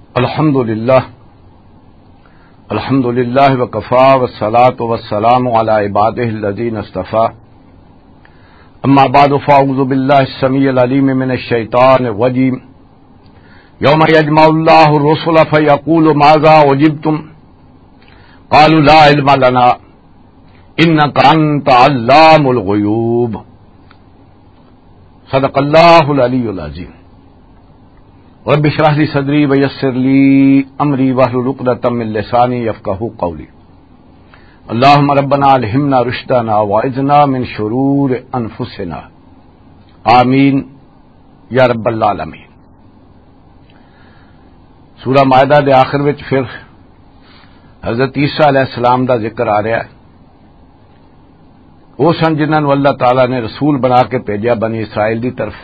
الحمد للہ وکفا والصلاة والسلام علی عبادہ الذین اصطفی اما بعد فاعوذ باللہ السمیع العلیم من الشیطان الرجیم یوم یجمع اللہ الرسل فیقول ماذا اجبتم قالوا لا علم لنا انک انت علام الغیوب صدق اللہ العلی العظیم رب اشرح لي صدری ویسر لی امری واحلل عقدۃ من لسانی یفقهوا قولی اللهم ربنا الہمنا رشدنا واعذنا من شرور انفسنا آمین یا رب العالمین۔ سورہ مائدہ دے آخر وچ پھر حضرت عیسیٰ علیہ السلام دا ذکر آ رہا ہے۔ وہ سن جنہاں نوں اللہ تعالی نے رسول بنا کے بھیجا بنی اسرائیل دی طرف،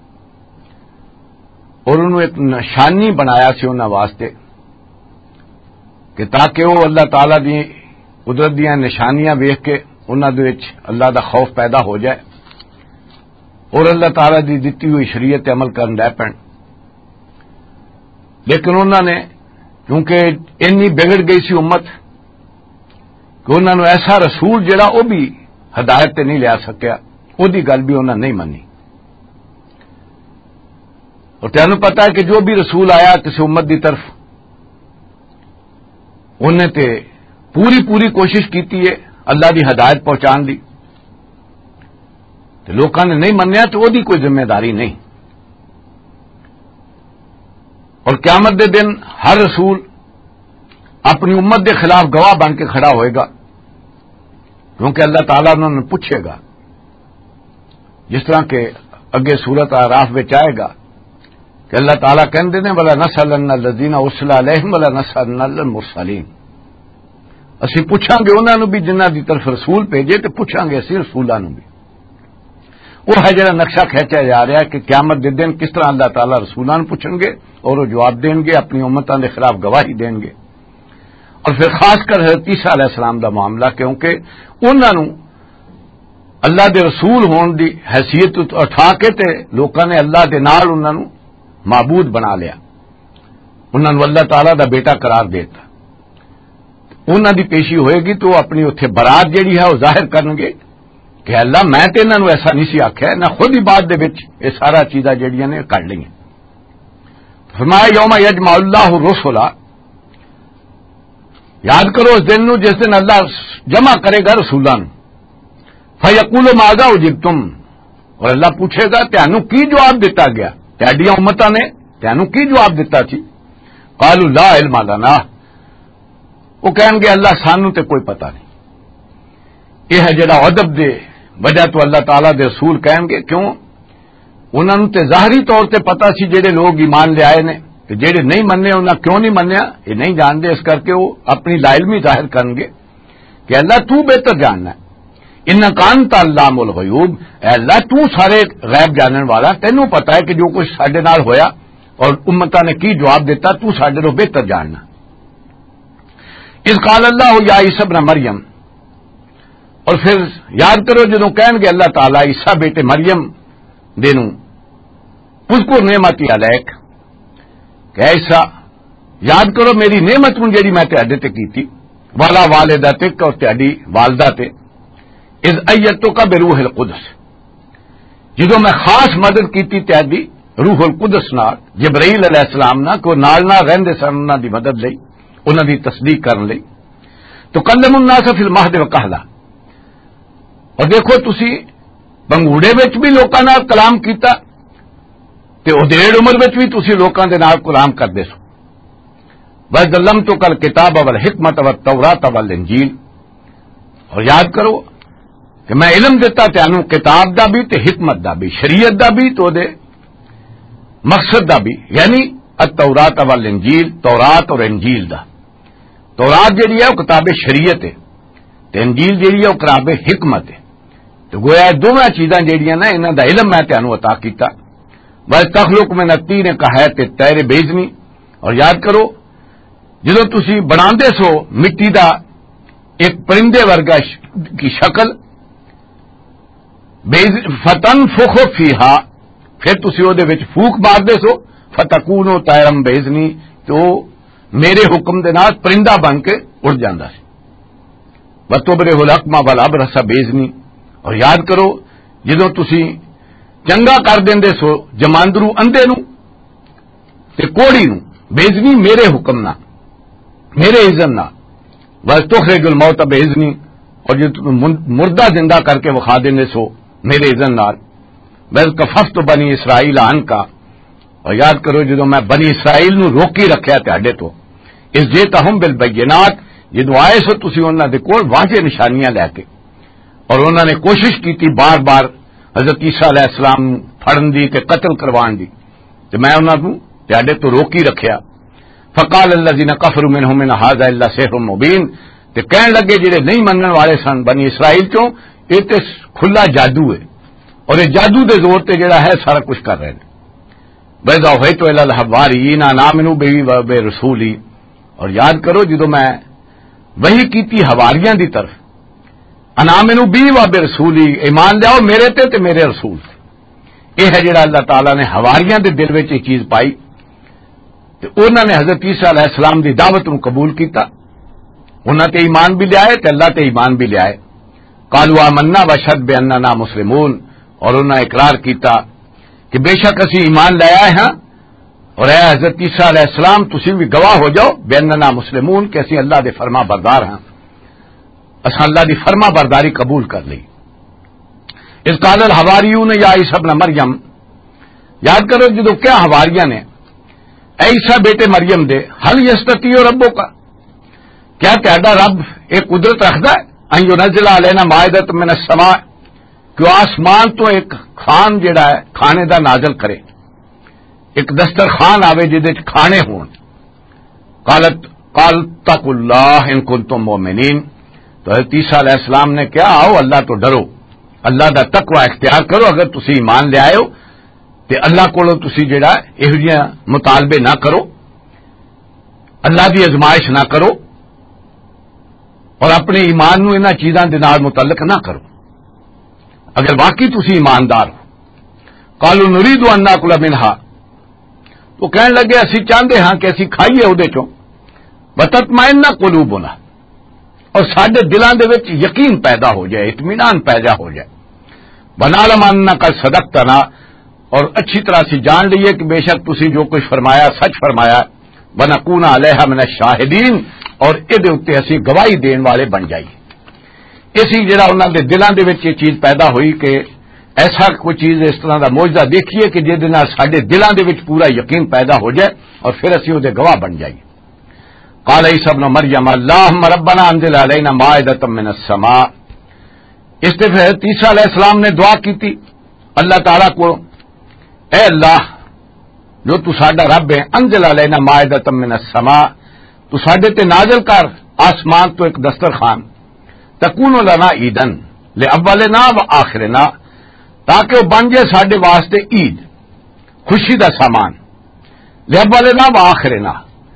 اور انہوں ایک نشانی بنایا سی انہاں واسطے کہ تاکہ وہ اللہ تعالی دی قدرت دیاں نشانیاں ویکھ کے انہاں دے وچ اللہ دا خوف پیدا ہو جائے اور اللہ تعالی دی دتی ہوئی شریعت عمل کرن لگ پن۔ لیکن انہوں نے کیونکہ اتنی بگڑ گئی سی امت کہ انہوں نے ایسا رسول جڑا وہ بھی ہدایت تے نہیں لیا سکیا، وہ دی گل بھی انہوں نے نہیں منی۔ اور تینوں پتا ہے کہ جو بھی رسول آیا کسی امت دی طرف انہیں تے پوری کوشش کیتی ہے اللہ دی ہدایت پہنچان دی، تو لوکاں نے نہیں منیا تو وہ دی کوئی ذمہ داری نہیں۔ اور قیامت دے دن ہر رسول اپنی امت دے خلاف گواہ بن کے کھڑا ہوئے گا، کیونکہ اللہ تعالیٰ انہوں نے پوچھے گا، جس طرح کہ اگے سورت اعراف میں آئے گا کہ اللہ تعالیٰ کہندے نے وَلَا نَسْأَلَنَّ الَّذِينَ أُرْسِلَ إِلَيْهِمْ وَلَا نَسْأَلَنَّ الْمُرْسَلِينَ۔ اسی پوچھاں گے انہاں نوں بھی جنہاں دی طرف رسول بھیجے، تے پوچھاں گے اسی رسولاں نوں بھی۔ وہ ہے جڑا نقشہ کھینچا جا رہا ہے کہ قیامت دے دن کس طرح اللہ تعالیٰ رسولاں نوں پوچھیں گے اور وہ جواب دیں گے، اپنی امتاں دے خلاف گواہی دیں گے۔ اور پھر خاص کر حضرت عیسیٰ علیہ السلام دا معاملہ، کیونکہ انہاں نوں اللہ دے رسول ہون دی حیثیت اٹھا کے تے لوکاں نے اللہ دے نال انہاں نوں معبود بنا لیا، انہوں نے اللہ تعالیٰ دا بیٹا قرار دیتا۔ انہوں دی پیشی ہوئے گی تو اپنی اتنے برات جیڑی ہے وہ ظاہر کریں گے کہ اللہ میں تے انہوں نے ایسا نہیں سی آخیا، نہ خود ہی بعد دے وچ یہ سارا چیزاں جیڑیاں نے کر لیں۔ فرمایا یوم یجمع اللہ الرسل، یاد کرو اس دن نو جس دن اللہ جمع کرے گا رسولاں نو، فیقول ماذا اجبتم، اور اللہ پوچھے گا تانوں کی جواب دیتا گیا، تہاڈیاں امتاں نے تینوں کی جواب دیتا سی؟ قالوا لا علم لنا، وہ کہیں گے اللہ سانوں تے کوئی پتہ نہیں۔ یہ ہے جڑا ادب دے وجہ تو اللہ تعالیٰ دے رسول کہیں گے، کیوں؟ انہوں نے تے ظاہری طور تے پتہ سی جڑے لوگ ایمان لے آئے نے، کہ جڑے نہیں مننے انہاں کیوں نہیں منیا یہ نہیں جانتے، اس کر کے وہ اپنی لا علمی ظاہر کریں گے کہ اللہ تو بہتر جاننا ہے، انک انت علام الغیوب، اے اللہ تو سارے غیب جاننے والا، تینوں پتا ہے کہ جو کچھ ساڈے نال ہویا اور امتاں نے کی جواب دیتا، تو ساڈے نوں بہتر جاننا۔ اذ قال اللہ یا عیسی ابن مریم، اور پھر یاد کرو جدوں کہیں گے اللہ تعالی عیسیٰ بیٹے مریم دے نوں اذکر نعمتی علیک، کہ عیسیٰ یاد کرو میری نعمت نوں جیڑی میں تہاڈے تے کیتی، والا والدتک، اور تہاڈی والدہ تے، اذ ایدتک بروح القدس، جدوں میں خاص مدد کیتی تہاڈی روح القدس نال، جبرائیل علیہ السلام نال، کہ نال رہندے سن انہاں دی مدد لئی، انہاں دی تصدیق کرن لئی۔ تو کلم الناس فی المہد وکہلا، اور دیکھو تسی بنگوڑے وچ بھی لوکاں نال کلام کیتا، تے ادھیڑ عمر وچ بھی تسی لوکاں دے نال کلام کردے سو۔ وَعَلَّمْتُكَ الْكِتَابَ وَالْحِکْمَةَ وَالتَّوْرَاةَ وَالْإِنجِیل، اور یاد کرو کہ میں علم دیتا تینوں کتاب دا بھی تے حکمت دا بھی، شریعت دا بھی تو دے مقصد دا بھی، یعنی التوراۃ والانجیل، تورات اور انجیل دا۔ تورات جیڑی ہے وہ کتاب شریعت ہے، تے انجیل جیڑی ہے وہ کتاب حکمت ہے۔ تو گویا دونوں چیزاں جیڑیاں نا انہاں دا علم میں تینوں عطا کیتا۔ وَتَخْلُقُ مِنَ الطِّینِ كَهَيْئَةِ الطَّيْرِ بِإِذْنِی، اور یاد کرو جدوں تسی بناندے سو مٹی دا ایک پرندے ورگا کی شکل، فتنفخ فیہا، پھر تسی او دے وچ پھوک مار دے سو، فتکونو طیرا باذنی، تو میرے حکم دے نال پرندہ بن کے اڑ جاندا سی. وَتُبْرِئُ الْأَكْمَحَ وَالْأَبْرَصَ بِإِذْنِی. اور یاد کرو جدوں تسی چنگا کر دیندے سو جماندرو اندھے نو تے کوڑی نو بِإِذْنِی میرے حکم نال میرے اذن نال. وَتُخْرِجُ الْمَوْتَ بِإِذْنِی. اور جو مردہ زندہ کر کے وکھا دیندے سو میرے اذن نال. وَإِذْ كَفَفْتُ بَنِی إِسْرَائِیلَ عَنْکَ. اور یاد کرو جدوں میں بنی اسرائیل نو روکی رکھیا تہاڈے تو اِذْ جِئْتَھُم بِالْبَیِّنَاتِ. جدوں آئے سو تسی انہاں دے کول واضح نشانیاں لے کے. اور انہوں نے کوشش کی تھی بار بار حضرت عیسیٰ علیہ السلام پھڑن دی تے قتل کروان دی تے میں انہاں نوں تہاڈے تو روکی رکھیا. فقال الذين كفروا منهم ان هذا الا سحر مبين. تے کہن لگے جڑے نہیں منن والے سن بنی اسرائیل چوں یہ تے کھلا جادو ہے اور یہ جادو دے زور تے جڑا ہے سارا کچھ کر رہے ہیں. وَإِذَا أَوْحَيْتُ إِلَى الْحَوَارِيِّينَ أَنْ آمِنُوا بِي وَبِرَسُولِي. اور یاد کرو جدوں میں وحی کیتی حواریاں دی طرف ان آمنوا بی وبرسولی ایمان لیاؤ میرے تے میرے رسول تے. یہ ہے جڑا اللہ تعالیٰ نے حواریاں دے دل وچ یہ چیز پائی تے انہوں نے حضرت عیسیٰ علیہ السلام دی دعوت نو قبول کیتا. انہاں تے ایمان بھی لے آئے تے اللہ تے ایمان بھی لے آئے. قالوا آمنا واشهد باننا مسلمون. اور انہوں نے اقرار کیتا کہ بے شک اسی ایمان لے آئے ہاں اور اے حضرت عیسیٰ علیہ السلام تسی بھی گواہ ہو جاؤ باننا مسلمون کہ اسی اللہ دے فرما بردار ہاں. اساں اللہ دی فرما برداری قبول کر لی. اذ قال الحواریون یا عیسی ابن مریم. یاد کرو جدو کیا حواریاں نے اے عیسیٰ بیٹے مریم دے حل یستطیع ربک. کیا تہاڈا رب ایک قدرت رکھدا ہے ان ینزل علینا مائدۃ من السماء کہ آسمان تو ایک کھان جڑا ہے کھانے دا نازل کرے ایک دسترخوان آوے جدے وچ کھانے ہون. قال اتقوا اللہ ان کنتم مؤمنین. تو حضرت عیسیٰ علیہ السلام نے کیا آؤ اللہ تو ڈرو اللہ دا تقوی اختیار کرو اگر تسی ایمان لے آئے ہو تے اللہ کولو تسی جڑا ایہو جہے مطالبے نہ کرو اللہ دی ازمائش نہ کرو اور اپنے ایمان نو انہاں چیزاں دے نال متعلق نہ کرو اگر واقعی تسی ایماندار ہو. قالوا نريد ان ناكل منها. تو کہنے لگے اسی چاہتے ہاں کہ اسی کھائیے اودے چوں وتطمئن قلوبنا اور ساڈے دلاں دے وچ یقین پیدا ہو جائے اطمینان پیدا ہو جائے. ونعلم انک صدقتنا. اور اچھی طرح سے جان لیے کہ بے شک تسی جو کچھ فرمایا سچ فرمایا. ونکون علیہا من الشاہدین. اور ادے اوتے اسی گواہی دین والے بن جائیے. اسی جڑا انہاں دے دلاں دے وچ یہ چیز پیدا ہوئی کہ ایسا کوئی چیز اس طرح دا معجزہ دیکھیے کہ جس نال ساڈے دلاں دے وچ پورا یقین پیدا ہو جائے اور پھر اسی اودے گواہ بن جائیے. قال عیسی ابن مریم اللہم ربنا انزل علینا مائدۃ من السماء. اس تے پھر عیسیٰ علیہ السلام نے دعا کی تھی اللہ تعالیٰ کو اے اللہ جو تو ساڈا رب ہے انزل علینا مائدۃ من السماء تو ساڈے تے نازل کر آسمان تو ایک دسترخوان تکون لنا عیدن لاولنا و آخرنا تاکہ وہ بن جائے ساڈے واسطے عید خوشی دا سامان لاولنا و آخرنا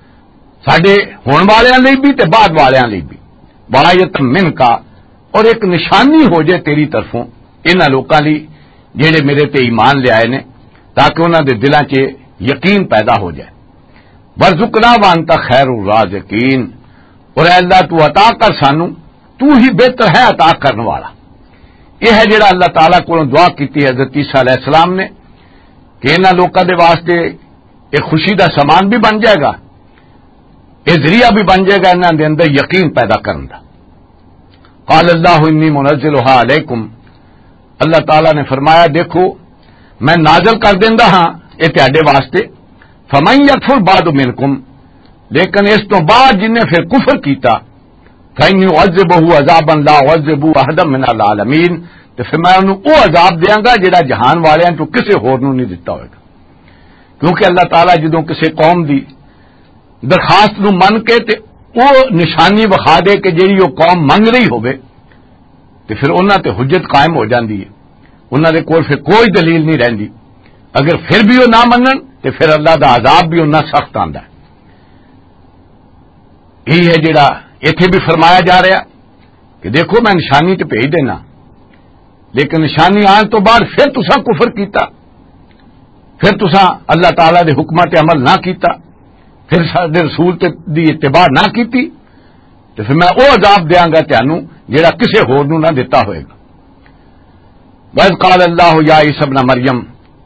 ساڈے ہون والیاں لئی بھی تے بعد والیاں لئی بھی وآیۃ من کا اور ایک نشانی ہو جائے تیری طرفوں انہاں لوکاں لئی جڑے میرے تے ایمان لے آئے نے تاکہ انہاں دے دلاں 'چ یقین پیدا ہو جائے. وارزقنا وانت خیر الرازقین. اور اے اللہ تو عطا کر سانو تو ہی بہتر ہے عطا کرنے والا. یہ ہے جڑا اللہ تعالیٰ کو دعا کیتی حضرت عیسیٰ علیہ السلام نے کہ انہاں لوکاں دے واسطے ایک خوشی دا سامان بھی بن جائے گا یہ ذریعہ بھی بن جائے گا انہاں دے اندر یقین پیدا کرن دا. قال اللہ انی منزلها علیکم. اللہ تعالیٰ نے فرمایا دیکھو میں نازل کر دیندا ہاں یہ تہاڈے واسطے فمن یکفر بعد منکم لیکن اس تو بعد جن نے پھر کفر کیتا فإنی اعذبہ عذابا لا اعذب احدا من العالمین تو پھر میں انہوں وہ عذاب دیاں گا جڑا جہان والیاں تو کسے ہور نوں نہیں دتا ہوئے گا. کیونکہ اللہ تعالیٰ جدوں کسے قوم دی درخواست نو من کے تے وہ نشانی وکھا دے کہ جیڑی وہ قوم منگ رہی ہوئے تے پھر انہاں تے حجت قائم ہو جاندی ہے انہاں دے کول پھر کوئی دلیل نہیں رہندی. اگر پھر بھی وہ نہ منن تے پھر اللہ دا عذاب بھی انہاں سخت آندا ہے. یہی ہے جڑا ایتھے بھی فرمایا جا رہا کہ دیکھو میں نشانی تے بھیج دینا لیکن نشانی آن تو بعد پھر تساں کفر کیتا پھر تساں اللہ تعالیٰ دے حکمت عمل نہ کیتا پھر ساڈے رسول دی اتباع نہ کیتی تو پھر میں وہ عذاب دیاں گا تانوں جہاں کسے ہور نوں نہ دتا ہوئے گا. وَإِذْ قَالَ اللَّهُ يَا عِيسَى ابْنَ مَرْيَمَ،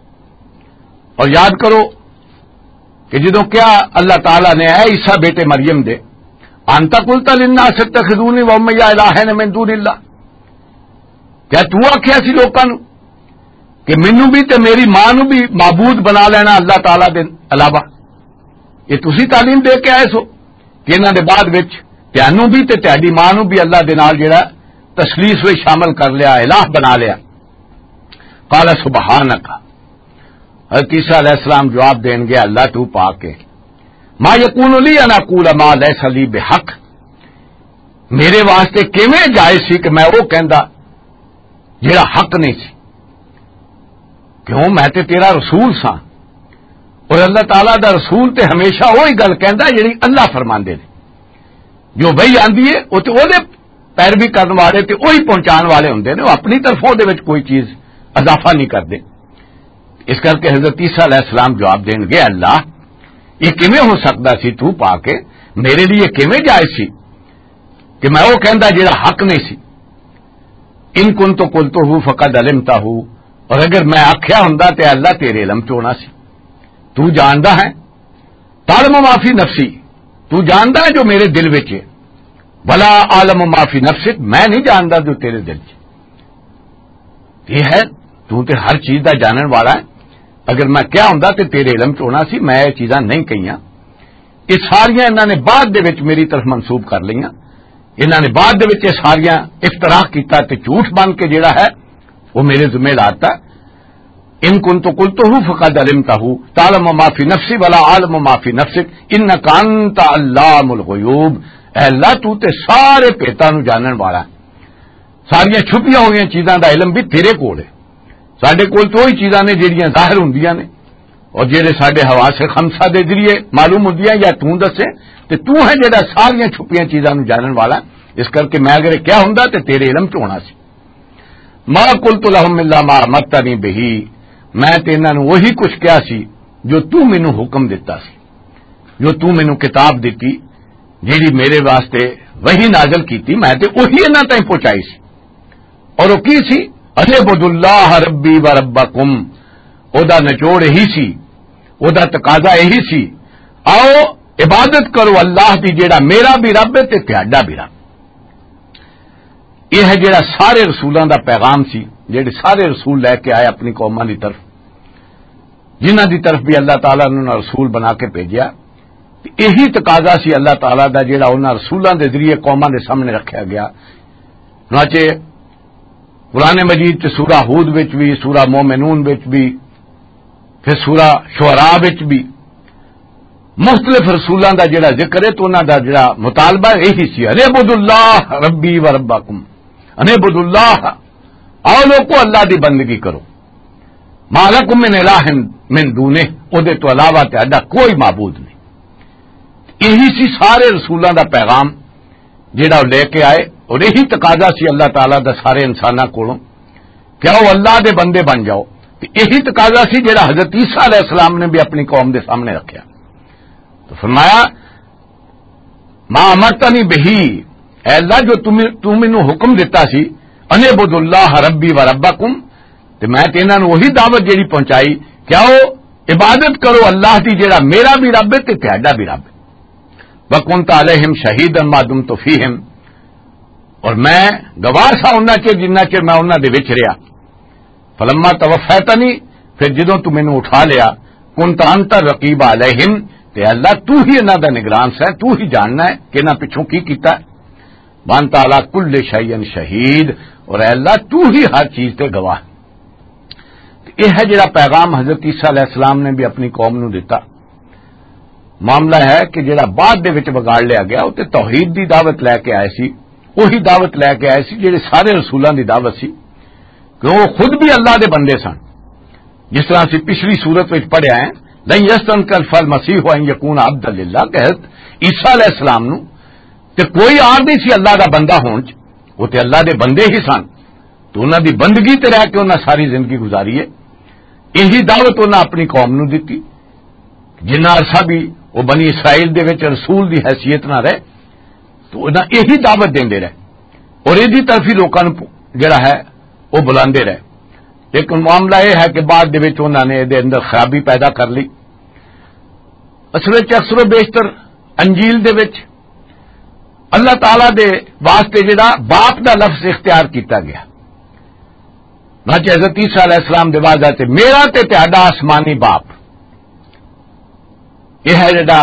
اور یاد کرو کہ جدوں کیا اللہ تعالیٰ نے اے عیسیٰ بیٹے مریم دے انت قلت للناس اتخذونی وأمی الہین من دون اللہ، کیا تو آکھیا سی لوکاں نوں کہ مینوں بھی تے میری ماں نوں بھی معبود بنا لینا اللہ تعالیٰ دے علاوہ؟ یہ تسی تعلیم دے کے آئے سو کہ انہاں دے بعد وچ تانوں بھی تے تہاڈی ماں نوں بھی اللہ دے نال جڑا تسلیس وچ شامل کر لیا، الہ بنا لیا. قال سبحانک، حضرت عیسیٰ علیہ السلام جواب دین گے اللہ تو پاک ہے، ما یکون لی ان اقول ما لیس لی بحق، میرے واسطے کیویں جائز سی کہ میں وہ کہندا جڑا حق نہیں سی، کیوں میں تے تیرا رسول ساں، اور اللہ تعالیٰ دا رسول تے ہمیشہ وہی گل کہندا جڑی اللہ فرماندے نے، جو وہی آندی ہے وہ تے او دے پیروی کرن والے تے وہی پہنچان والے ہوندے نے، وہ اپنی طرفوں دے وچ کوئی چیز اضافہ نہیں کردے. اس کر کے حضرت عیسیٰ علیہ السلام جواب دیں گے اللہ یہ کیویں ہو سکتا سی تو پا کے، میرے لیے کیویں جائز سی کہ میں وہ کہندا جڑا حق نہیں سی. ان کنت قلتہ فقد علمتہ، اور اگر میں آکھیا ہوندا تے اللہ تیرے علم چونا سی، تو جاندا ہے، تعلم ما فی نفسی، تو جاندا ہے جو میرے دل وچ ہے، ولا عالم ما فی نفسک، میں نہیں جاندا جو تیرے دل وچ. یہ ہے تو تے ہر چیز دا جانن والا ہے، اگر میں کیا ہوندا تے تیرے علم چونا سی، میں یہ چیزاں نہیں کہیاں. یہ ساریاں انہاں نے بعد دے وچ میری طرف منسوب کر لیاں، انہاں نے بعد دے وچ یہ ساریاں افتراء کیتا تے جھوٹ بن کے جڑا ہے وہ میرے ذمہ لاتا. ان کنت قلتہ فقد علمتہ تعلم ما فی نفسی ولا عالم ما فی نفسک انک انت علام الغیوب، اے اللہ تو تے سارے پیتاں نو جانن والا ہے، ساریاں چھپیاں ہوئی چیزاں دا علم بھی تیرے کول ہے. ساڈے کول تو وہی چیزاں نے جہڑیاں ظاہر ہوندیاں نے اور جہڑے ساڈے حواس خمسہ دے ذریعے معلوم ہوندیاں یا تو دسے تے تو ہے جہڑا ساریاں چھپیاں چیزاں نو جانن والا. اس کر کے میں اگر کیا ہوندا تے تیرے علم چ ہونا سی. ما قلت لهم الا ما امرتنی به، میں تے انہاں نوں وہی کچھ کیا سی جو تو مینوں حکم دیتا سی، جو تو مینوں کتاب دیتی جیڑی میرے واسطے وہی نازل کیتی، میں تے وہی انہاں تائیں پہنچائی سی. اور وہ کی سی؟ اعبدوا اللہ ربی و ربکم، او دا نچوڑ یہی سی، او دا تقاضا یہی سی، آؤ عبادت کرو اللہ دی جیڑا میرا بھی رب ہے تے تہاڈا بھی رب. یہ ہے جیڑا سارے رسولاں دا پیغام سی، جیڑے سارے رسول لے کے آئے اپنی قوماں دی طرف، جنہاں دی طرف بھی اللہ تعالیٰ نے انہاں رسول بنا کے بھیجیا. یہی تقاضا سی اللہ تعالیٰ دا جیڑا انہاں رسولاں دے ذریعے قوماں دے سامنے رکھیا گیا. چنانچہ قرآن مجید چ سورہ ہود وچ بھی، سورہ مومنون وچ بھی، پھر سورہ شعراء وچ بھی مختلف رسولاں دا جڑا ذکر ہے تو انہاں دا جڑا مطالبہ یہی سی، اعبدوا اللہ ربی و ربکم، اعبدوا اللہ، آؤ لوگو اللہ دی بندگی کرو، ما لکم من الہ من دونہ، او دے تو علاوہ تہاڈا کوئی معبود نہیں. یہی سی سارے رسولاں دا پیغام جڑا لے کے آئے، اور یہی تقاضا سی اللہ تعالیٰ دا سارے انساناں کولوں کہ آؤ اللہ دے بندے بن جاؤ. یہی تقاضا سی جڑا حضرت عیسیٰ علیہ السلام نے بھی اپنی قوم دے سامنے رکھیا. تو فرمایا ما امرتنی بہی، اے اللہ جو تو مینوں حکم دیتا سی اعبدوا اللہ ربی و ربکم، تے میں تے انہاں نوں وہی دعوت جیڑی پہنچائی کہ آؤ عبادت کرو اللہ دی جیڑا میرا بھی رب ہے تے تہاڈا بھی رب ہے. وَكُنْتَ عَلَيْهِمْ شَهِيدًا مَا دُمْتُ فِيهِمْ، اور میں گواہ سا انہاں چر جنہ چر میں انہاں دے وچ رہیا. فلما توفیتنی، پھر جدوں تو مینوں اٹھا لیا، كُنْتَ أَنْتَ الرَّقِيبُ عَلَيْهِمْ، تے اللہ تو ہی انہاں دا نگران ہے، تو ہی جاننا ہے کہ انہاں پچھوں کی کیتا ہے. وَأَنْتَ عَلَى كُلِّ شَيْءٍ شَهِيدٌ، اور اے اللہ تو ہی ہر چیز تے گواہ. یہ ہے جڑا پیغام حضرت عیسیٰ علیہ السلام نے بھی اپنی قوم نو دیتا. معاملہ ہے کہ جڑا بعد دے وچ بگاڑ لیا گیا وہ تے توحید دی دعوت لے کے آئے سی، وہی دعوت لے کے آئے سی جڑے سارے رسولاں دی دعوت سی، کہ وہ خود بھی اللہ دے بندے سن. جس طرح سے پچھلی سورت وچ پڑھیا ہے لن یستنکف المسیح ان یکون عبدا للہ، کہ عیسیٰ علیہ السلام نو تے کوئی آر نہیں سی اللہ دا بندہ ہون چ، وہ تے اللہ دے بندے ہی سن. تو انہاں دی بندگی تے رہ کے انہاں ساری زندگی گزاری ہے. یہی دعوت انہاں اپنی قوم نو دتی. جنہ عرصہ بھی وہ بنی اسرائیل دے وچ رسول دی حیثیت نہ رہے تو انہاں یہی دعوت دیندے رہے اور یہ طرف ہی لوگوں جڑا ہے وہ بلاندے رہے. لیکن معاملہ یہ ہے کہ بعد دے وچ انہاں نے دے اندر خرابی پیدا کر لی. اصل اکثر و بیشتر انجیل دے وچ اللہ تعالی دے واسطے جڑا باپ دا لفظ اختیار کیتا گیا نہ کہ حضرت عیسیٰ علیہ السلام دے بعد تے میرا تے تہاڈا آسمانی باپ یہ ہے جڑا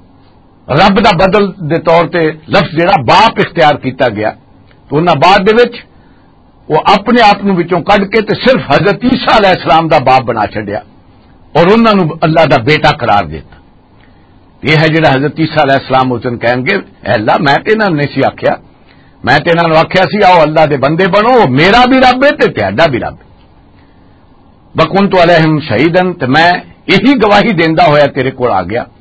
رب دا بدل دے طور تے لفظ جڑا باپ اختیار کیتا گیا تو انہاں بعد دے وچ وہ اپنے آپ نو وچوں کڈ کے تے صرف حضرت عیسیٰ علیہ السلام دا باپ بنا چھڈیا اور انہاں نو اللہ دا بیٹا قرار دیتا. یہ ہے جڑا حضرت عیسیٰ علیہ السلام اس دن کہیں گے اے اللہ میں تے انہاں نے سی آکھیا میں تے انہاں نو آکھیا سی آؤ اللہ دے بندے بنو میرا بھی رب ہے تے تہاڈا بھی رب ہے. وکنت علیہم شہیدن تے میں یہی گواہی دیندا ہویا تیرے کول آ گیا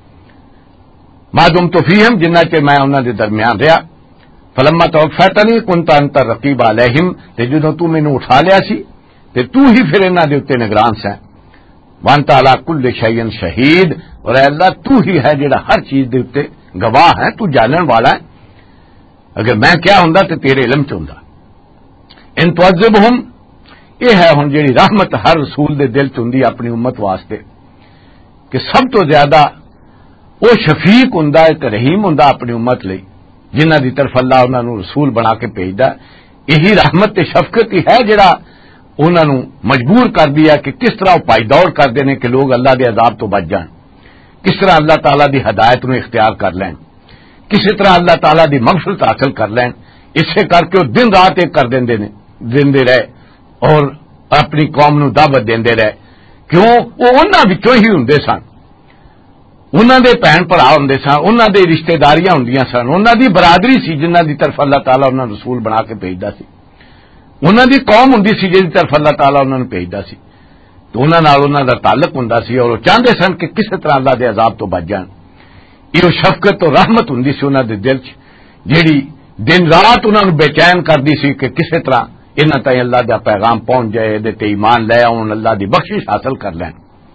ما دمت فیہم جنہ چ میں انہاں دے درمیان رہیا. فلما توفیتنی کنت انت الرقیب علیہم تے جدوں تو مینوں اٹھا لیا سی تے تو ہی پھر انہاں دے اوتے نگران سیں. وانت علی کل شیء شہید اور اے اللہ تو ہی ہے جڑا ہر چیز دے اوتے گواہ ہے تو جانن والا ہے. اگر میں کیا ہوندا تے تیرے علم چ ہوندا. ان تعذبہم یہ ہے ہن جڑی رحمت ہر رسول دے دل چ ہوندی اپنی امت واسطے کہ سب تو زیادہ وہ شفیق ہوندا ہے تے رحیم ہوندا اپنی امت لئی جنہ دی طرف اللہ انہاں نو رسول بنا کے بھیجدا. یہی رحمت تے شفقت ہی ہے جڑا انہاں نو مجبور کر دیا کہ کس طرح وہ پائی دوڑ کر دینے کہ لوگ اللہ دے عذاب تو بچ جان, کس طرح اللہ تعالیٰ دی ہدایت نو اختیار کر لین, کسی طرح اللہ تعالیٰ دی مغفرت حاصل کر لین. اسے کر کے وہ دن رات ایک کر دیندے رہے اور اپنی قوم نو دعوت دیندے رہے. کیوں وہ انہاں وچوں ہی ہوندے سن, انہاں دے بہن بھرا ہوندے سن, انہاں دے رشتہ داریاں ہوندیاں سن, انہاں دی برادری سی جنہاں دی طرف اللہ تعالیٰ انہاں رسول بنا کے بھیجدا سی, انہاں دی قوم ہوندی سی جس دی طرف اللہ تعالیٰ انہاں نوں بھیجدا سی. تو انہاں نال انہاں دا تعلق ہوندا سی اور وہ چاہندے سن کہ کس طرح اللہ دے عذاب تو بچ جان. یہ شفقت اور رحمت ہوندی سی انہاں دے دل چ جیڑی دن رات انہاں نوں بے چین کردی سی کہ کس طرح انہاں تائیں اللہ دا پیغام پہنچ جائے, دے تے ایمان لے آؤں, اللہ دی بخشش حاصل کر لین.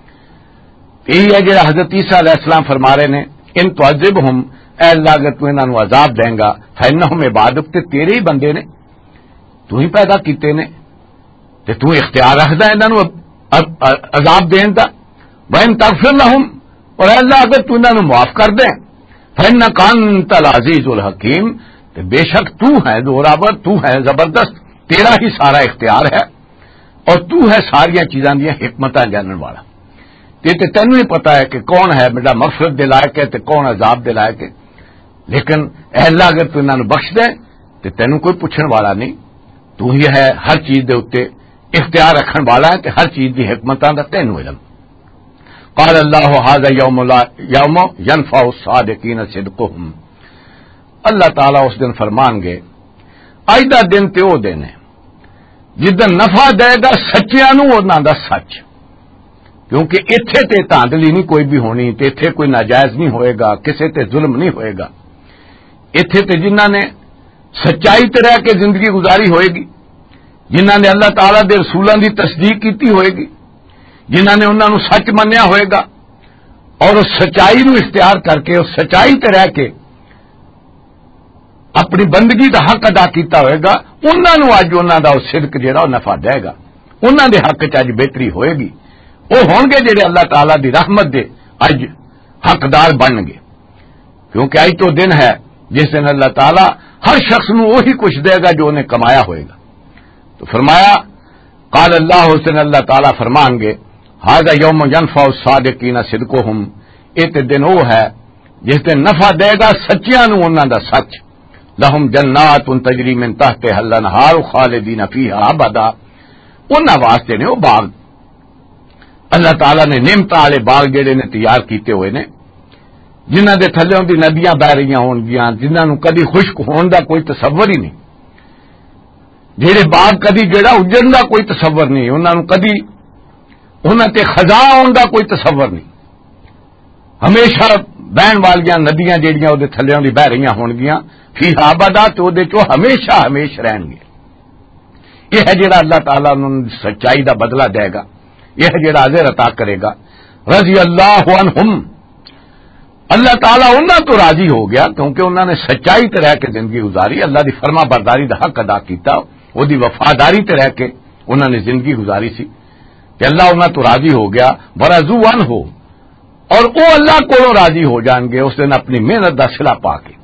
یہی ہے جڑا حضرت عیسیٰ علیہ السلام فرما رہے نے ان تعذبہم اے اللہ اگر تو انہاں نوں عذاب دیں گا فإنہم عبادک تے تیرے ہی بندے نے, تو ہی پیدا کیتے نے تے تو اختیار رکھدا انہاں نوں عذاب دین دا. وَإِن تغفر لَهُمْ اور اے اللہ اگر تو انہاں نوں معاف کر دیں فإنک انت العزیز الحکیم تے بے شک تو ہے زوراور, تو ہے زبردست, تیرا ہی سارا اختیار ہے اور تو ہے ساری چیزاں دی حکمتاں جانن والا. تے تینوں ہی پتا ہے کہ کون ہے میرا مغفرت دے لائق ہے تے کون عذاب دے لائق ہے. لیکن اے اللہ اگر تو انہاں نوں بخش دے تے تینوں کوئی پوچھن والا نہیں, تو ہی ہے ہر چیز دے اوتے اختیار رکھن والا ہے تے ہر چیز دی حکمتاں دا تینوں علم. قال اللہ ھذا یوم ینفع الصادقین صدقہم, اللہ تعالیٰ اس دن فرمان گے اج دا دن تے او دن ہے جدن نفع دے گا سچیاں نوں انہاں دا سچ, کیونکہ ایتھے تے تاندلی نہیں کوئی بھی ہونی, تے ایتھے کوئی ناجائز نہیں ہوئے گا, کسے تے ظلم نہیں ہوئے گا. ایتھے تے جنہاں نے سچائی تے رہ کے زندگی گزاری ہوئے گی, جنہاں نے اللہ تعالیٰ دے رسولاں دی تصدیق کیتی ہوئے گی, جنہاں نے انہاں نوں سچ منیا ہوئے گا اور اس سچائی نو اختیار کر کے اس سچائی تے رہ کے اپنی بندگی دا حق ادا کیتا ہوئے گا, انہاں نوں اج انہاں دا صدق جیڑا نفع دے گا, انہاں دے حق چ اج بہتری ہوئے گی. وہ ہون گے جڑے اللہ تعالیٰ دی رحمت دے اج حقدار بن گے, کیونکہ اج تو دن ہے جس دن اللہ تعالیٰ ہر شخص نو وہی کچھ دے گا جو انہیں کمایا ہوئے گا. تو فرمایا قال اللہ اس دن اللہ تعالیٰ فرمان گے ھذا یوم ینفع الصادقین صدقہم, ایک دن وہ ہے جس دن نفع دے گا سچیاں نو انہاں دا سچ. لہم جنات تجری من تحتہا الانہار خالدین فیہا ابدا, انہاں واسطے نے وہ باغ اللہ تعالیٰ نے نعمتاں والے باغ جڑے نے تیار کیتے ہوئے نے جنہاں دے تھلیوں دی ندیاں بہ رہیاں ہون گیاں, جنہاں نوں کدی خشک ہون دا کوئی تصور ہی نہیں, جہے باغ کدی جڑا اجڑن دا کوئی تصور نہیں, انہاں نوں کدی انہاں تے خزاں ہون دا کوئی تصور نہیں, ہمیشہ بہن والیاں ندیاں جڑیاں او دے تھلیوں دی بہ رہیاں ہون گیاں فیہا ابدا, تے او دے چوں ہمیشہ ہمیش رہن گے. یہ ہے جڑا اللہ تعالیٰ انہوں سچائی دا بدلہ دے گا, یہ ہے جڑا اجر عطا کرے گا. رضی اللہ عنہم, اللہ تعالیٰ انہاں تو راضی ہو گیا کیونکہ انہوں نے سچائی تے رہ کے زندگی گزاری، اللہ دی فرما برداری دا حق ادا کیتا، وہ دی وفاداری تے رہ کے انہوں نے زندگی گزاری سی کہ اللہ انہاں تو راضی ہو گیا، برضو عنہ، اور وہ اللہ کو راضی ہو جان گے اس دن اپنی محنت دا صلہ پا کے،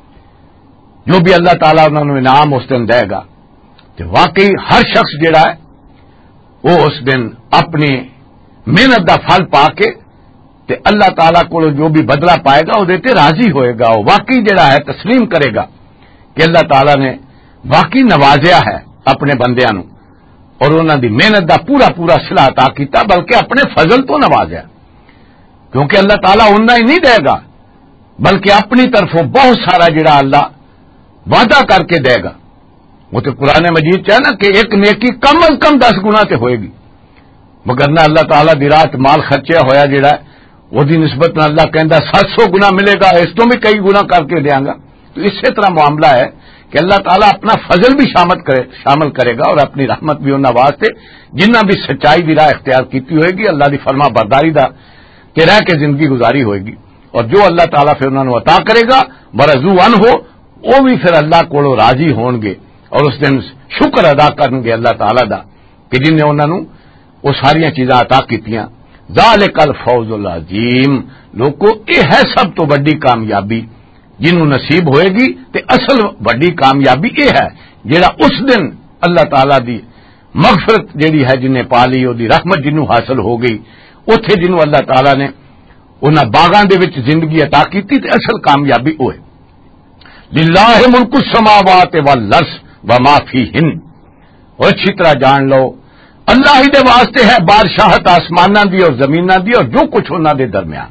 جو بھی اللہ تعالیٰ انہوں نے انعام اس دن دے گا، کہ واقعی ہر شخص جڑا ہے وہ اس دن اپنی محنت دا پھل پا کے تے اللہ تعالیٰ کو جو بھی بدلہ پائے گا وہ دیتے راضی ہوئے گا، وہ واقعی جڑا ہے تسلیم کرے گا کہ اللہ تعالیٰ نے واقعی نوازیا ہے اپنے بندیاں نو، اور انہوں دی محنت دا پورا پورا صلہ عطا کیتا، بلکہ اپنے فضل تو نوازیا، کیونکہ اللہ تعالیٰ انہاں ہی نہیں دے گا بلکہ اپنی طرفوں بہت سارا جڑا اللہ وعدہ کر کے دے گا۔ وہ تو قرآن مجید چاہے نا کہ ایک نیکی کم از کم 10 گنا تے ہوئے گی، مگر نہ اللہ تعالیٰ دی رات مال خرچیا ہویا جڑا ہے وہ دی نسبت نہ اللہ کہندا 700 گنا ملے گا، اس تو بھی کئی گنا کر کے دیاں گا۔ تو اسی طرح معاملہ ہے کہ اللہ تعالیٰ اپنا فضل بھی شامل کرے گا اور اپنی رحمت بھی انہاں واسطے جنہاں بھی سچائی دی راہ اختیار کیتی ہوئے گی، اللہ دی فرما برداری دا تے رہ کے زندگی گزاری ہوئے گی، اور جو اللہ تعالیٰ پھر انہوں نے عطا کرے گا برضو عنہ، وہ بھی پھر اللہ کو راضی ہون گے اور اس دن شکر ادا کرن گے اللہ تعالیٰ دا کہ جن نے انہوں نے وہ ساری چیزاں عطا کیتیاں۔ ذالک الفوز العظیم، لوگوں یہ ہے سب تو بڑی کامیابی جنہوں نصیب ہوئے گی، تے اصل بڑی کامیابی یہ ہے جیڑا اس دن اللہ تعالیٰ دی مغفرت جیڑی ہے جنہیں پا لی، وہ دی رحمت جنوں حاصل ہو گئی، اوتھے جنوں اللہ تعالیٰ نے انہاں باغاں دے وچ زندگی عطا کیتی، تے اصل کامیابی وہ ہے۔ للہ ملک السماوات والارض وما فیہن، اور اچھی طرح جان لو اللہ ہی دے واسطے ہے بادشاہت آسماناں دی اور زمیناں دی اور جو کچھ انہاں دے درمیان،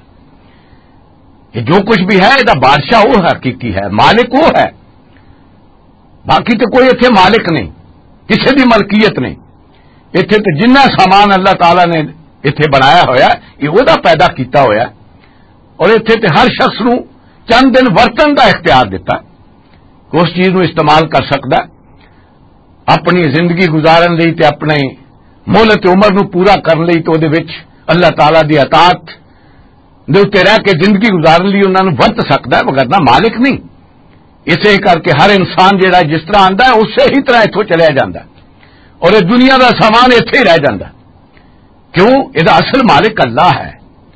یہ جو کچھ بھی ہے یہ بادشاہ وہ حقیقی ہے، مالک وہ ہے، باقی تو کوئی اتنے مالک نہیں، کسی بھی ملکیت نہیں، اتنے تو جنہ سامان اللہ تعالیٰ نے اتنے بنایا ہویا یہ وہ پیدا کیتا ہویا، اور اتنے تو ہر شخص نو چند دن ورتن دا اختیار دیتا کہ اس چیز نو استعمال کر سکتا ہے اپنی زندگی گزارن لئی تے اپنے مہلت عمر نو پورا کرن لئی، تو دے وچ اللہ تعالیٰ دی اطاعت دے اوتے رہ کے زندگی گزارن لئی انہاں نو ورت سکتا ہے، مگر نہ مالک نہیں۔ اسے کر کے ہر انسان جیڑا جس طرح آندا ہے اسی ہی طرح اتوں چلیا جاندا ہے، اور یہ دنیا دا سامان اتنے ہی رہ جاندا ہے، کیوں؟ یہ اصل مالک اللہ ہے،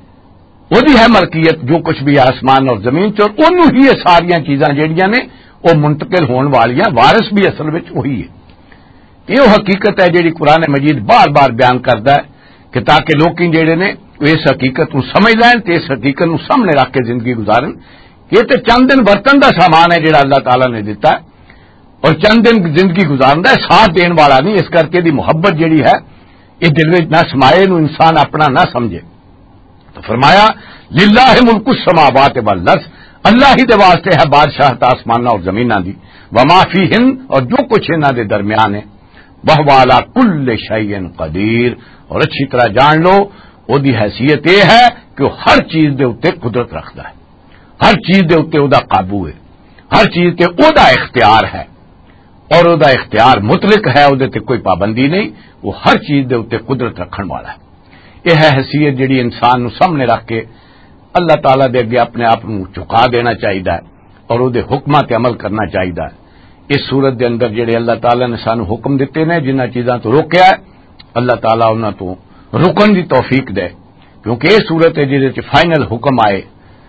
وہ ہے ملکیت جو کچھ بھی آسمان اور زمین چ، اور انہوں ہی یہ ساریاں چیزاں جیڑیاں نے وہ منتقل ہون والیاں، وارث بھی اصل وچ وہی ہے۔ یہ حقیقت ہے جیڑی قرآن مجید بار بار بیان کرتا ہے کہ تاکہ لوگ جیڑے نے اس حقیقت نو سمجھ لین تے اس حقیقت نو سامنے رکھ کے زندگی گزارن کہ یہ تو چند دن برتن دا سامان ہے جیڑا اللہ تعالیٰ نے دیتا ہے، اور چند دن زندگی گزارندا ہے، ساتھ دین والا نہیں، اس کر کے دی محبت جیڑی ہے یہ دل میں نہ سمائے، نو انسان اپنا نہ سمجھے۔ تو فرمایا للہ ملک السماوات والارض، اللہ ہی دے واسطے ہے بادشاہت آسماناں اور زمیناں دی، وما فیہن، اور جو کچھ انہاں دے درمیان ہے، وَهُوَ عَلَى كُلِّ شَيْءٍ قَدِيرٌ، اور اچھی طرح جان لو وہ دی حیثیت یہ ہے کہ وہ ہر چیز دے اوتے قدرت رکھتا ہے، ہر چیز دے اوتے او دا قابو ہے، ہر چیز تے او دا اختیار ہے، اور او دا اختیار مطلق ہے، او دے تے کوئی پابندی نہیں، وہ ہر چیز دے اوتے قدرت رکھن والا ہے۔ یہ ہے حیثیت جڑی انسان نو سامنے رکھ کے اللہ تعالیٰ دے اگے اپنے آپ نو چکا دینا چاہیے اور او دے حکماں تے عمل کرنا چاہیے۔ اس صورت دے اندر جڑے اللہ تعالیٰ نے سانو حکم دیتے نے، جنہ چیزاں تو روکیا ہے، اللہ تعالیٰ انہاں تو رکن دی توفیق دے، کیونکہ یہ صورت ہے جہدے وچ فائنل حکم آئے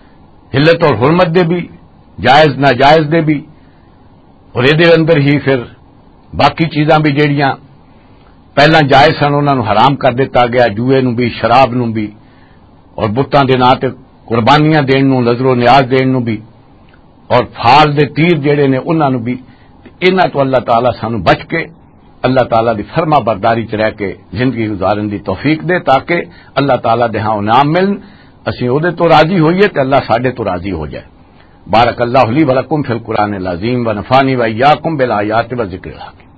حلت اور حرمت دے بھی، جائز ناجائز دے بھی، اور یہ اندر ہی پھر باقی چیزاں بھی جیڑیاں پہلا جائز سن انہاں نو حرام کر دیتا گیا، جوئے نو بھی، شراب نو بھی، اور بتاں دے ناں تے قربانیاں دین نو، نظر و نیاز دین نو بھی، اور پھال دے تیر جڑے نے انہاں نو بھی، انہاں تو اللہ تعالیٰ سانو بچ کے اللہ تعالیٰ دی فرما برداری چ رہ کے زندگی گزارن دی توفیق دے، تاکہ اللہ تعالیٰ دے ہاں انعام ملن، اسی او دے تو راضی ہوئیے تے اللہ ساڈے تو راضی ہو جائے۔ بارک اللہ لی ولکم فی القرآن العظیم ونفعنی وإیاکم بالآیات والذکر الحکیم۔